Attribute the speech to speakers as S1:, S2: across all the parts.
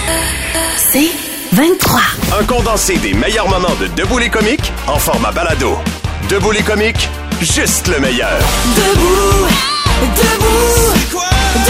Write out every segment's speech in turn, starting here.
S1: C'est 23.
S2: Un condensé des meilleurs moments de Debout les comiques en format balado. Debout les comiques, juste le meilleur.
S1: Debout, debout,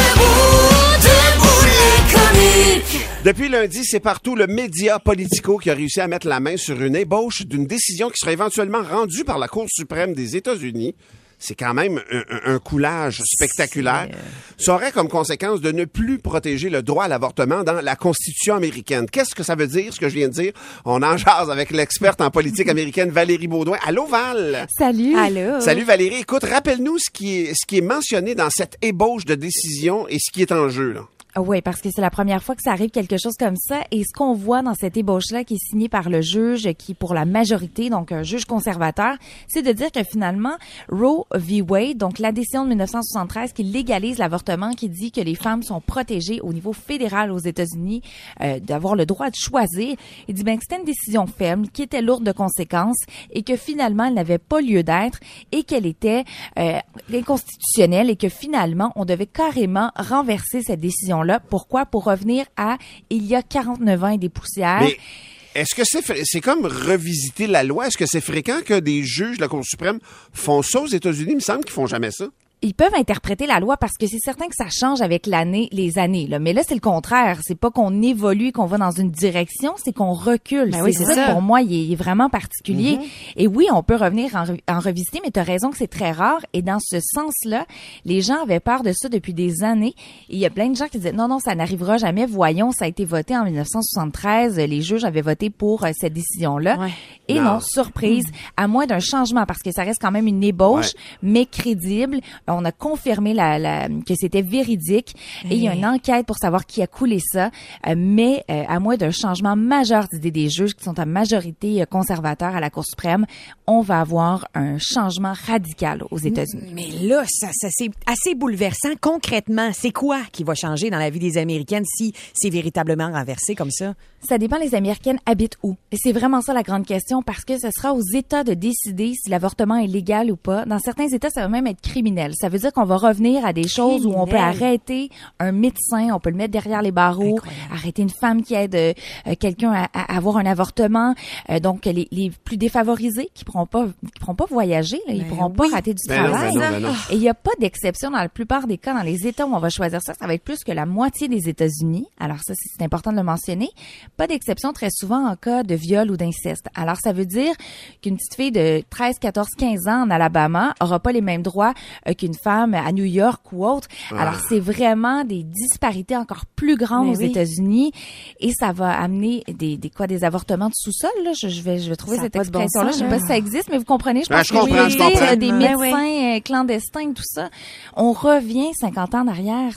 S1: debout les comiques.
S3: Depuis lundi, c'est partout le média Politico qui a réussi à mettre la main sur une ébauche d'une décision qui sera éventuellement rendue par la Cour suprême des États-Unis. C'est quand même un coulage spectaculaire. Ça aurait comme conséquence de ne plus protéger le droit à l'avortement dans la Constitution américaine. Qu'est-ce que ça veut dire, ce que je viens de dire? On en jase avec l'experte en politique américaine Valérie Beaudoin. Allô, Val?
S4: Salut.
S5: Allô.
S3: Salut, Valérie. Écoute, rappelle-nous ce qui est mentionné dans cette ébauche de décision et ce qui est en jeu, là.
S4: Oui, parce que c'est la première fois que ça arrive quelque chose comme ça. Et ce qu'on voit dans cette ébauche-là qui est signée par le juge, qui pour la majorité, donc un juge conservateur, c'est de dire que finalement, Roe v. Wade, donc la décision de 1973 qui légalise l'avortement, qui dit que les femmes sont protégées au niveau fédéral aux États-Unis, d'avoir le droit de choisir, il dit bien que c'était une décision faible, qui était lourde de conséquences et que finalement, elle n'avait pas lieu d'être et qu'elle était inconstitutionnelle et que finalement, on devait carrément renverser cette décision-là. Pourquoi? Pour revenir à il y a 49 ans et des poussières.
S3: Mais est-ce que c'est comme revisiter la loi? Est-ce que c'est fréquent que des juges de la Cour suprême font ça aux États-Unis? Il me semble qu'ils font jamais ça.
S4: Ils peuvent interpréter la loi parce que c'est certain que ça change avec les années. Là. Mais là, c'est le contraire. C'est pas qu'on évolue, qu'on va dans une direction, c'est qu'on recule.
S5: Ben oui, c'est ça.
S4: Pour moi, il est vraiment particulier. Et oui, on peut revenir en revisiter, mais tu as raison que c'est très rare. Et dans ce sens-là, les gens avaient peur de ça depuis des années. Et il y a plein de gens qui disaient non, ça n'arrivera jamais. Voyons, ça a été voté en 1973. Les juges avaient voté pour cette décision-là. Ouais. Et non, surprise, à moins d'un changement, parce que ça reste quand même une ébauche, mais crédible. On a confirmé que c'était véridique et il y a une enquête pour savoir qui a coulé ça, mais à moins d'un changement majeur d'idées des juges qui sont à majorité conservateurs à la Cour suprême, on va avoir un changement radical aux États-Unis.
S5: Mais là, ça c'est assez bouleversant. Concrètement, c'est quoi qui va changer dans la vie des Américaines si c'est véritablement renversé comme ça?
S4: Ça dépend, les Américaines habitent où? Et c'est vraiment ça la grande question, parce que ce sera aux États de décider si l'avortement est légal ou pas. Dans certains États, ça va même être criminel. Ça veut dire qu'on va revenir à des choses où on peut arrêter un médecin, on peut le mettre derrière les barreaux, arrêter une femme qui aide quelqu'un à avoir un avortement. Donc, les plus défavorisés qui pourront pas voyager, là, ils pourront pas rater du travail.
S3: Non.
S4: Et il n'y a pas d'exception dans la plupart des cas. Dans les États où on va choisir ça, ça va être plus que la moitié des États-Unis. Alors ça, c'est important de le mentionner. Pas d'exception très souvent en cas de viol ou d'inceste. Alors, ça veut dire qu'une petite fille de 13, 14, 15 ans en Alabama aura pas les mêmes droits qu'une femme à New York ou autre. Alors, c'est vraiment des disparités encore plus grandes aux États-Unis et ça va amener des avortements de sous-sol, là. Je vais trouver
S5: ça
S4: cette
S5: a pas de bon
S4: expression-là.
S5: sens,
S4: Je sais pas si ça existe, mais vous comprenez. Je pense
S3: je comprends.
S4: des médecins clandestins, tout ça. On revient 50 ans en arrière.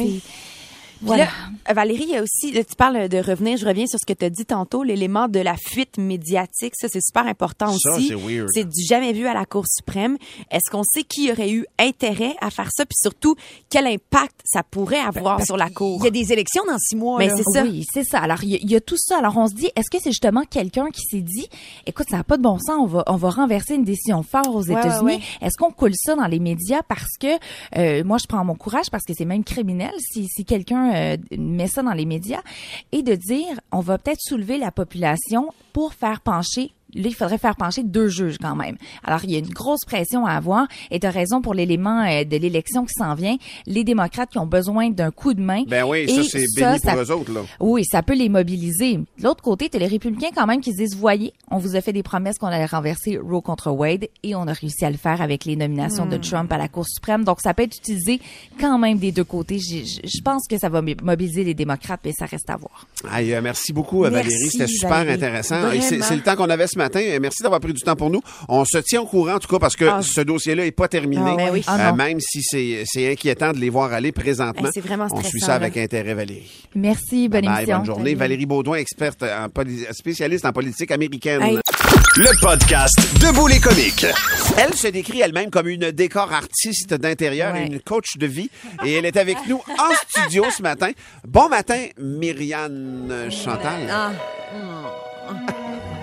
S5: Voilà. Là, Valérie, il y a aussi, là, tu parles de revenir, je reviens sur ce que tu as dit tantôt, l'élément de la fuite médiatique, ça c'est super important aussi.
S3: Ça, c'est weird.
S5: C'est du jamais vu à la Cour suprême. Est-ce qu'on sait qui aurait eu intérêt à faire ça, puis surtout, quel impact ça pourrait avoir sur la Cour? Il y a des élections dans 6 mois.
S4: Mais
S5: là.
S4: c'est ça. Oui, c'est ça. Alors, il y a tout ça. Alors, on se dit, est-ce que c'est justement quelqu'un qui s'est dit, écoute, ça n'a pas de bon sens, on va renverser une décision forte aux États-Unis. Est-ce qu'on coule ça dans les médias parce que, moi, je prends mon courage parce que c'est même criminel si quelqu'un met ça dans les médias, et de dire, on va peut-être soulever la population pour faire pencher. Là, il faudrait faire pencher 2 juges quand même. Alors, il y a une grosse pression à avoir. Et tu as raison pour l'élément de l'élection qui s'en vient. Les démocrates qui ont besoin d'un coup de main.
S3: Ben oui, ça, c'est béni pour eux autres, là.
S4: Oui, ça peut les mobiliser. De l'autre côté, tu as les républicains quand même qui se disent, voyez, on vous a fait des promesses qu'on allait renverser Roe contre Wade et on a réussi à le faire avec les nominations de Trump à la Cour suprême. Donc, ça peut être utilisé quand même des 2 côtés. Je pense que ça va mobiliser les démocrates, mais ça reste à voir.
S3: Aïe, merci beaucoup, Valérie. C'était super intéressant. C'est le temps qu'on avait ce matin. Merci d'avoir pris du temps pour nous. On se tient au courant, en tout cas, parce que ce dossier-là n'est pas terminé. Même si c'est inquiétant de les voir aller présentement.
S5: C'est vraiment stressant.
S3: On suit ça avec intérêt, Valérie.
S4: Merci, bonne émission.
S3: Bonne journée. Valérie Beaudoin, experte, spécialiste en politique américaine.
S2: Hey. Le podcast Debout les comiques.
S3: Elle se décrit elle-même comme une décor artiste d'intérieur et une coach de vie. Et elle est avec nous en studio ce matin. Bon matin, Myriane Chantal.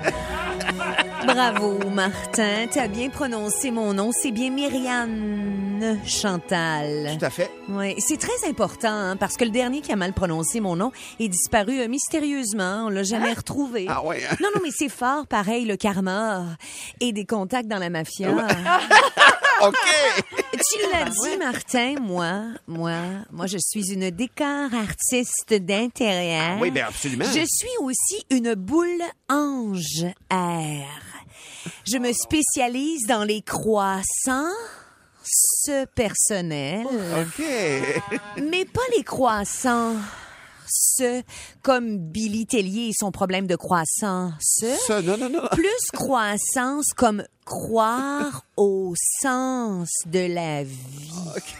S6: Bravo, Martin. Tu as bien prononcé mon nom. C'est bien Myriane.
S5: Anne Chantal.
S3: Tout à fait.
S5: Oui, c'est très important hein, parce que le dernier qui a mal prononcé mon nom est disparu mystérieusement. On l'a jamais retrouvé.
S3: Ah ouais. Hein?
S5: Non, mais c'est fort, pareil, le karma et des contacts dans la mafia.
S3: OK.
S5: Tu l'as dit, Martin, moi, je suis une décor artiste d'intérieur.
S3: Oui, bien absolument.
S5: Je suis aussi une boule ange air. Je me spécialise dans les croissants personnels.
S3: OK.
S5: Mais pas les croissants comme Billy Tellier et son problème de croissance.
S3: Ça, non.
S5: Plus croissance comme croire au sens de la vie.
S3: OK.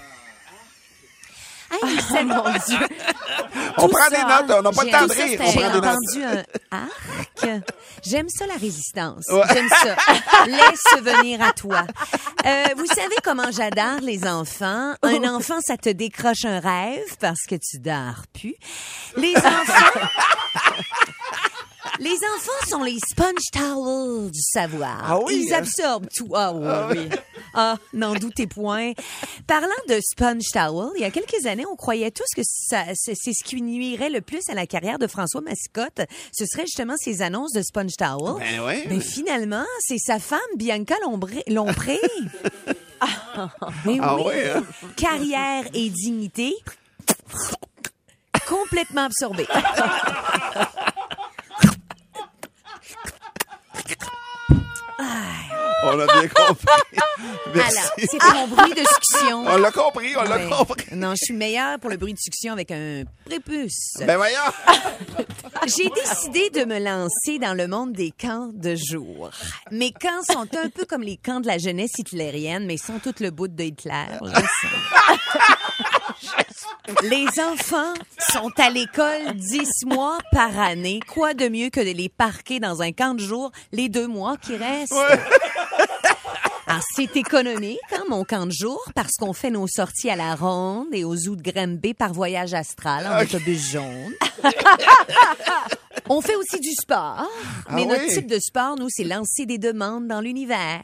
S5: Hey, c'est mon Dieu.
S3: On prend des notes, on n'a pas le temps de
S5: Tout ça,
S3: rire.
S5: j'ai
S3: On prend des notes.
S5: entendu un arc. J'aime ça, la résistance.
S3: Ouais.
S5: J'aime ça. Laisse venir à toi. Vous savez comment j'adore les enfants? Un enfant, ça te décroche un rêve parce que tu dors plus. Les enfants sont les sponge towels du savoir.
S3: Ah oui,
S5: Ils absorbent tout. Ah oui. Ah, n'en doutez point. Parlant de sponge towel, il y a quelques années, on croyait tous que c'est ce qui nuirait le plus à la carrière de François Mascotte. Ce serait justement ses annonces de sponge towel.
S3: Ben oui.
S5: Mais finalement, c'est sa femme, Bianca Lompré. Mais
S3: Ah
S5: oui.
S3: ouais, hein?
S5: Carrière et dignité complètement absorbées.
S3: On a bien compris. Merci.
S5: Alors, c'était mon bruit de succion.
S3: On l'a compris.
S5: Ouais. Non, je suis meilleure pour le bruit de succion avec un prépuce.
S3: Ben voyons.
S5: J'ai décidé de me lancer dans le monde des camps de jour. Mes camps sont un peu comme les camps de la jeunesse hitlérienne, mais sans tout le bout de Hitler. Les enfants sont à l'école 10 mois par année. Quoi de mieux que de les parquer dans un camp de jour les 2 mois qui restent? Ouais. Alors, c'est économique, hein, mon camp de jour, parce qu'on fait nos sorties à la ronde et au zoo de Granby par voyage astral en autobus jaune. On fait aussi du sport, mais notre type de sport, nous, c'est lancer des demandes dans l'univers.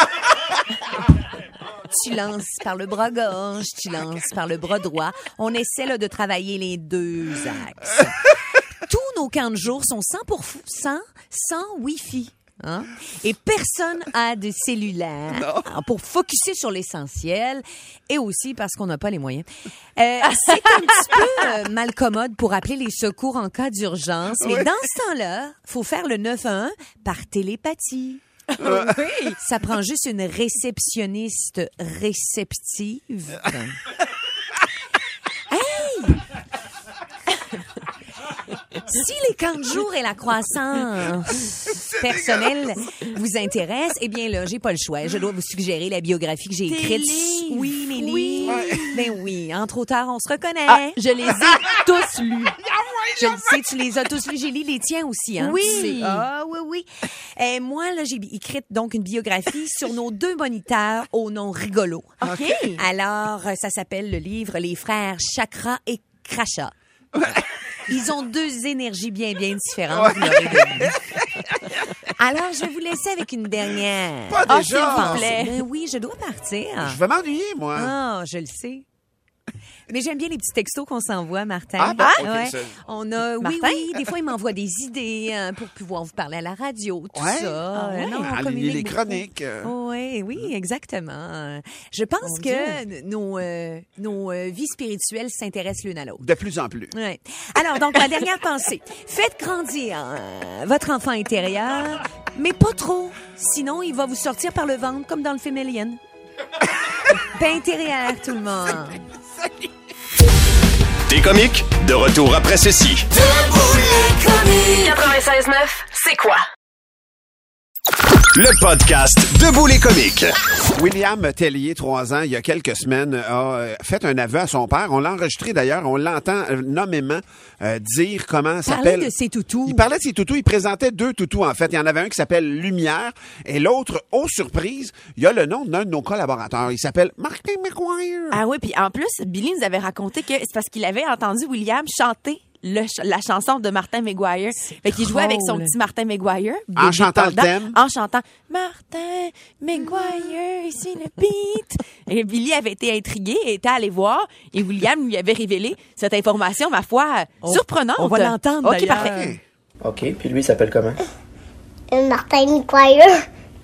S5: Tu lances par le bras gauche, tu lances par le bras droit. On essaie là, de travailler les 2 axes. Tous nos camps de jour sont 100% sans Wi-Fi. Hein? Et personne a de cellulaire pour focusser sur l'essentiel et aussi parce qu'on n'a pas les moyens. C'est un petit peu malcommode pour appeler les secours en cas d'urgence, mais dans ce temps-là, faut faire le 911 par télépathie. Oui. Ça prend juste une réceptionniste réceptive. Si les camps de jour et la croissance personnelle vous intéressent, eh bien là, j'ai pas le choix. Je dois vous suggérer la biographie que j'ai écrite. Oui, mes livres. Ben oui, entre auteurs, on se reconnaît.
S4: Ah, je les ai tous lus.
S5: Je le sais, tu les as tous lus. J'ai lu les tiens aussi, hein?
S4: Oui.
S5: Oui. Moi, là, j'ai écrit donc une biographie sur nos 2 moniteurs au nom rigolo.
S4: OK.
S5: Alors, ça s'appelle le livre Les frères Chakra et Crachat. Ils ont 2 énergies bien différentes. Vous l'aurez deviné. Alors, je vais vous laisser avec une dernière.
S3: Pas déjà.
S5: S'il vous plaît. Ben oui, je dois partir.
S3: Je vais m'ennuyer, moi.
S5: Ah, je le sais. Mais j'aime bien les petits textos qu'on s'envoie, Martin.
S3: Ah, ben, OK,
S5: ouais.
S3: ça.
S5: On a,
S4: Martin?
S5: oui, des fois, il m'envoie des idées pour pouvoir vous parler à la radio, tout
S3: Ouais?
S5: ça. Non, on
S3: Aligner
S5: communique
S3: les
S5: beaucoup.
S3: chroniques.
S5: Oui, exactement. Je pense que nos vies spirituelles s'intéressent l'une à l'autre.
S3: De plus en plus.
S5: Ouais. Alors, donc, ma dernière pensée. Faites grandir votre enfant intérieur, mais pas trop. Sinon, il va vous sortir par le ventre, comme dans le film Alien. Paix intérieure, tout le monde.
S2: T'es comique? De retour après ceci.
S1: 96.9, c'est quoi?
S2: Le podcast Debout les comiques.
S3: William Tellier, 3 ans, il y a quelques semaines, a fait un aveu à son père. On l'a enregistré d'ailleurs, on l'entend nommément dire comment s'appelle.
S5: Parler de ses toutous.
S3: Il parlait de ses toutous, il présentait 2 toutous en fait. Il y en avait un qui s'appelle Lumière et l'autre, oh surprise, il y a le nom d'un de nos collaborateurs. Il s'appelle Martin McGuire.
S4: Ah oui, puis en plus, Billy nous avait raconté que c'est parce qu'il avait entendu William chanter
S6: la chanson de Martin McGuire. Fait qu'il jouait avec son petit Martin McGuire.
S3: En chantant le thème.
S6: En chantant Martin McGuire, ici le beat. Et Billy avait été intrigué et était allé voir. Et William lui avait révélé cette information, ma foi, surprenante.
S5: On va l'entendre,
S6: OK,
S5: d'ailleurs.
S6: parfait.
S7: OK, puis lui, il s'appelle comment?
S8: Martin McGuire.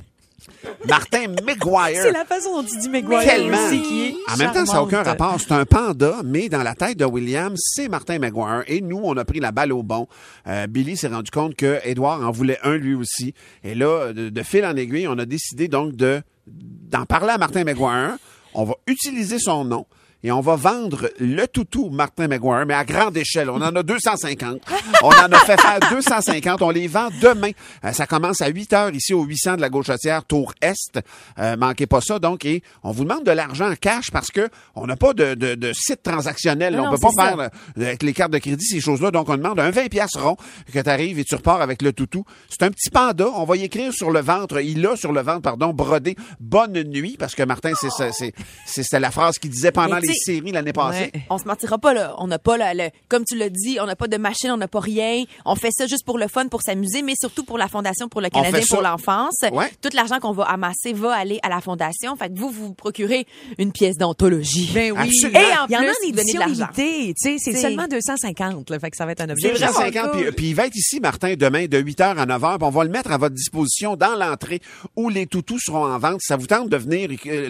S3: Martin McGuire.
S5: C'est la façon dont tu dis McGuire
S3: Tellement.
S5: aussi qui est
S3: En même temps, ça n'a aucun
S5: charmante.
S3: rapport. C'est un panda, mais dans la tête de William, c'est Martin McGuire. Et nous, on a pris la balle au bon. Billy s'est rendu compte que Édouard en voulait un lui aussi. Et là, de fil en aiguille, on a décidé donc d'en parler à Martin McGuire. On va utiliser son nom. Et on va vendre le toutou Martin McGuire, mais à grande échelle. On en a 250. On en a fait faire 250. On les vend demain. Ça commence à 8 heures ici au 800 de la Gauchetière, Tour Est. Manquez pas ça, donc. Et on vous demande de l'argent en cash parce que on n'a pas de site transactionnel.
S6: Non,
S3: on peut
S6: c'est
S3: pas
S6: ça.
S3: faire avec les cartes de crédit ces choses-là. Donc, on demande un 20 piastres rond que tu arrives et tu repars avec le toutou. C'est un petit panda. On va y écrire sur le ventre. Il a sur le ventre, pardon, brodé « Bonne nuit » parce que Martin, c'est la phrase qu'il disait pendant
S6: Mais
S3: les séries l'année passée.
S5: Ouais.
S6: On se mentira pas, là. On n'a pas, comme tu l'as dit, on n'a pas de machine, on n'a pas rien. On fait ça juste pour le fun, pour s'amuser, mais surtout pour la Fondation pour le
S3: On
S6: Canadien
S3: fait ça.
S6: pour l'enfance.
S3: Ouais.
S6: Tout l'argent qu'on va amasser va aller à la Fondation. Fait que vous procurez une pièce d'anthologie.
S5: Ben oui.
S3: Absolument.
S6: Et en
S5: Il y en a
S6: plus,
S5: en
S6: vous donnez de
S5: édition
S6: l'argent.
S5: limitée. Tu sais, c'est
S6: C'est-
S5: seulement 250. Là, fait que ça va être un objet.
S3: 250,
S6: cool.
S3: puis il va être ici, Martin, demain, de 8h à 9h, puis on va le mettre à votre disposition dans l'entrée où les toutous seront en vente. Si ça vous tente de venir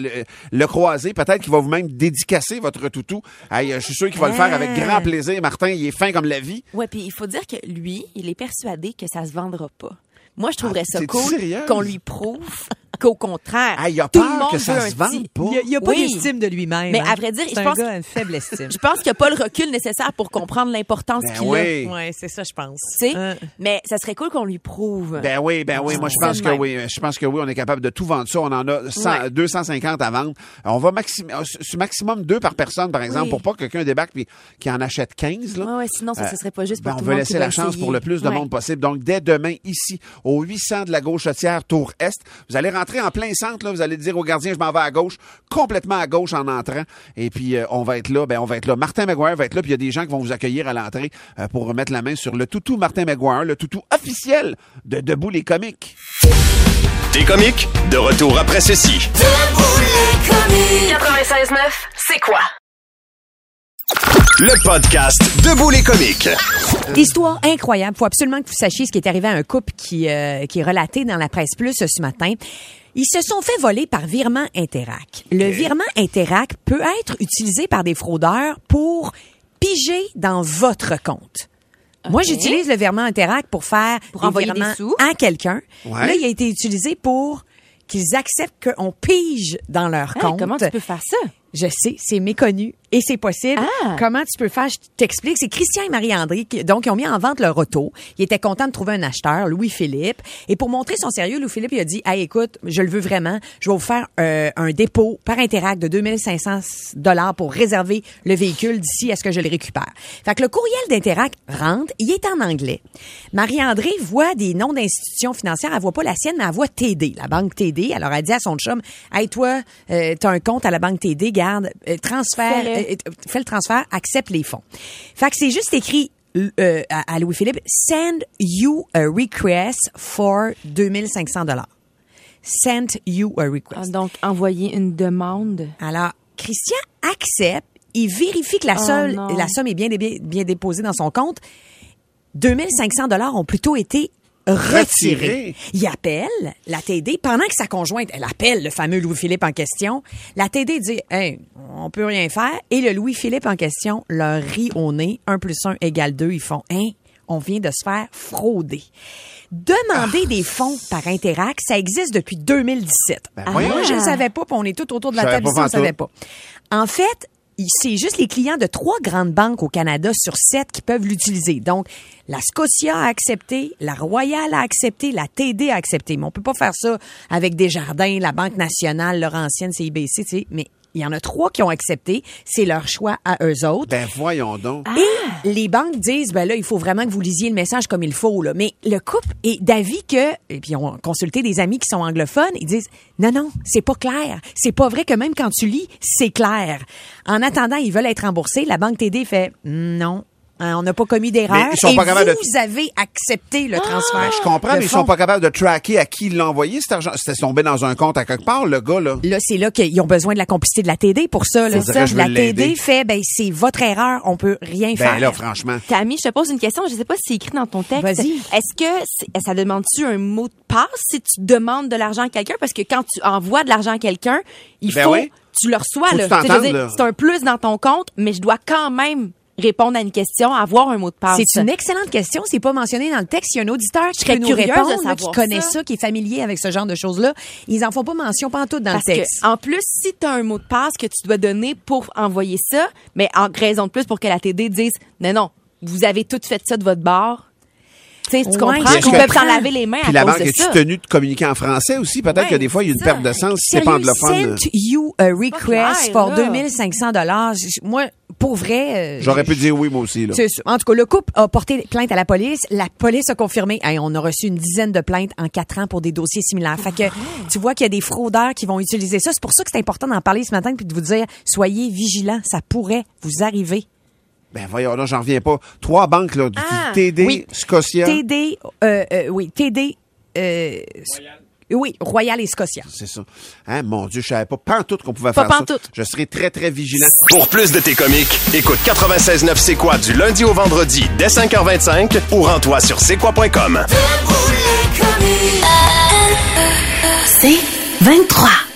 S3: le croiser, peut-être qu'il va vous-même dédicacer votre toutou. Hey, je suis sûr qu'il va le faire avec grand plaisir. Martin, il est fin comme la vie.
S6: Ouais, puis il faut dire que lui, il est persuadé que ça se vendra pas. Moi, je trouverais ça
S3: t'es-tu
S6: cool
S3: sérieuse?
S6: qu'on lui prouve qu'au contraire,
S3: Ah, il a
S6: tout le
S3: peur
S6: monde
S3: que ça
S6: veut
S3: se
S6: un
S3: vende
S6: petit-
S3: pas.
S5: Il n'y a pas
S6: Oui.
S5: d'estime de lui-même.
S6: Mais
S5: hein.
S6: à vrai dire,
S5: c'est
S6: je
S5: un
S6: pense-
S5: gars à une faible estime.
S6: Je pense qu'il n'y a pas le recul nécessaire pour comprendre l'importance
S3: Ben
S6: qu'il
S3: oui.
S5: Ouais, c'est ça, je pense.
S6: a. Tu sais,
S5: Hein.
S6: mais ça serait cool qu'on lui prouve.
S3: Ben oui. Moi, je pense
S6: c'est
S3: que
S6: le même.
S3: oui. Je pense que oui, on est capable de tout vendre ça. On en a 250 à vendre. On va maximum 2 par personne, par exemple,
S6: Oui.
S3: pour pas que quelqu'un débarque et qu'il en achète 15, là.
S6: Ouais, sinon, ça ne serait pas juste pour
S3: Ben, on
S6: tout
S3: va
S6: le monde
S3: laisser
S6: qui
S3: la
S6: va
S3: chance
S6: essayer.
S3: pour le plus de
S6: Ouais.
S3: monde possible. Donc, dès demain, ici, au 800 de la Gauchetière, Tour Est, vous allez rentrer en plein centre, là. Vous allez dire au gardien, je m'en vais à gauche, complètement à gauche en entrant. Et puis, on va être là. Ben, on va être là. Martin McGuire va être là. Puis, il y a des gens qui vont vous accueillir à l'entrée pour remettre la main sur le toutou Martin McGuire, le toutou officiel de Debout les comiques.
S2: T'es comique? De retour après ceci.
S1: 96.9, c'est quoi?
S2: Le podcast Debout les comiques.
S5: Histoire incroyable. Faut absolument que vous sachiez ce qui est arrivé à un couple qui est relaté dans la presse plus ce matin. Ils se sont fait voler par virement Interac. Le virement Interac peut être utilisé par des fraudeurs pour piger dans votre compte. Moi, j'utilise le virement Interac pour faire
S6: Pour envoyer des
S5: virements
S6: sous.
S5: à quelqu'un.
S3: Ouais.
S5: Là, il a été utilisé pour qu'ils acceptent qu'on pige dans leur
S6: Hey,
S5: compte.
S6: comment tu peux faire ça?
S5: Je sais, c'est méconnu et c'est possible.
S6: Ah.
S5: Comment tu peux faire? Je t'explique. C'est Christian et Marie-André donc ils ont mis en vente leur auto. Ils étaient contents de trouver un acheteur, Louis-Philippe. Et pour montrer son sérieux, Louis-Philippe il a dit, hey, écoute, je le veux vraiment. Je vais vous faire un dépôt par Interac de 2500 $ pour réserver le véhicule d'ici à ce que je le récupère. Fait que le courriel d'Interac rentre. Il est en anglais. Marie-André voit des noms d'institutions financières. Elle voit pas la sienne, mais elle voit TD, la banque TD. Alors, elle dit à son chum, hey, toi, t'as un compte à la banque TD, garde, transfert, fais le transfert, accepte les fonds. Fait que c'est juste écrit à Louis-Philippe, send you a request for 2500 $. Send you a request.
S6: Donc, envoyer une demande.
S5: Alors, Christian accepte, il vérifie que la
S6: non.
S5: somme est bien déposée dans son compte. 2500 $ ont plutôt été retirés. Il appelle la TD pendant que sa conjointe, elle appelle le fameux Louis-Philippe en question. La TD dit, hey, on peut rien faire. Et le Louis-Philippe en question leur rit au nez. 1 + 1 = 2. Ils font, hein, on vient de se faire frauder. Demander des fonds par Interac, ça existe depuis 2017.
S3: Ben, voyons.
S5: Moi, je ne le savais pas, puis on est tout autour de la
S3: Je savais
S5: table
S3: pas
S5: ici, on ne
S3: pantoute.
S5: savait pas. En fait, c'est juste les clients de 3 grandes banques au Canada sur 7 qui peuvent l'utiliser. Donc, la Scotia a accepté, la Royale a accepté, la TD a accepté. Mais on peut pas faire ça avec Desjardins, la Banque nationale, Laurentienne, CIBC, tu sais. Mais il y en a 3 qui ont accepté. C'est leur choix à eux autres.
S3: Ben, voyons donc.
S5: Et les banques disent, ben là, il faut vraiment que vous lisiez le message comme il faut, là. Mais le couple est d'avis que, et puis on a consulté des amis qui sont anglophones, ils disent, non, c'est pas clair. C'est pas vrai que même quand tu lis, c'est clair. En attendant, ils veulent être remboursés. La banque TD fait, non, On n'a pas commis d'erreur.
S3: Mais ils sont pas capables
S5: vous avez accepté le transfert.
S3: Je comprends,
S5: de
S3: mais ils
S5: fonds.
S3: sont pas capables de tracker à qui il l'a envoyé, cet argent. C'était tombé dans un compte à quelque part, le gars, là.
S5: Là, c'est là qu'ils ont besoin de la complicité de la TD pour ça. Là.
S3: C'est ça, je veux
S5: La
S3: l'aider.
S5: TD fait, c'est votre erreur, on peut rien faire.
S3: Ben là, franchement.
S6: Tammy, je te pose une question. Je sais pas si c'est écrit dans ton texte.
S5: Vas-y.
S6: Est-ce que ça demande-tu un mot de passe si tu demandes de l'argent à quelqu'un? Parce que quand tu envoies de l'argent à quelqu'un, il
S3: Ben
S6: faut
S3: oui.
S6: tu le reçois.
S3: Faut
S6: Là.
S3: que tu
S6: Tu sais, je veux
S3: t'entendes,
S6: dire,
S3: là.
S6: c'est un plus dans ton compte, mais je dois quand même répondre à une question, avoir un mot de passe.
S5: C'est une excellente question. C'est pas mentionné dans le texte. Il y a un auditeur qui
S6: serais
S5: peut nous
S6: curieuse de
S5: répondre, là,
S6: savoir
S5: qui connaît
S6: ça.
S5: ça, qui est familier avec ce genre de choses-là. Ils en font pas mention pantoute dans
S6: Parce
S5: le texte.
S6: que, en plus, si tu as un mot de passe que tu dois donner pour envoyer ça, mais en raison de plus pour que la TD dise non, vous avez tout fait ça de votre bord. Tu sais, tu
S5: Ouais,
S6: comprends
S3: est-ce
S6: qu'ils
S3: que-
S6: peuvent s'en laver les mains
S3: Puis
S6: à
S3: la
S6: cause
S3: banque
S6: de
S3: est-tu
S6: ça.
S3: tenue de communiquer en français aussi? Peut-être
S6: Ouais,
S3: que des fois, il y a une
S6: c'est ça.
S3: perte de sens si c'est pas
S5: Sérieux,
S3: anglophone.
S5: sent you a request
S6: clair,
S5: for
S6: là.
S5: 2500 $. Moi, pour vrai...
S3: J'aurais pu dire oui, moi aussi, là.
S5: C'est sûr. En tout cas, le couple a porté plainte à la police. La police a confirmé. Hey, on a reçu une dizaine de plaintes en 4 ans pour des dossiers similaires. Fait que tu vois qu'il y a des fraudeurs qui vont utiliser ça. C'est pour ça que c'est important d'en parler ce matin puis de vous dire, soyez vigilants. Ça pourrait vous arriver.
S3: Ben voyons, là, j'en reviens pas. 3 banques, là, TD,
S5: oui.
S3: Scotia.
S5: TD, oui, Royal et Scotia.
S3: C'est ça. Hein, mon Dieu, je savais pas pantoute qu'on pouvait
S6: Pas
S3: faire ça.
S6: pantoute.
S3: Je serai très, très vigilant.
S2: Pour plus de tes comiques, écoute 96.9 C'est quoi du lundi au vendredi dès 5h25 ou rends-toi sur c'est quoi.com.
S1: C'est 23.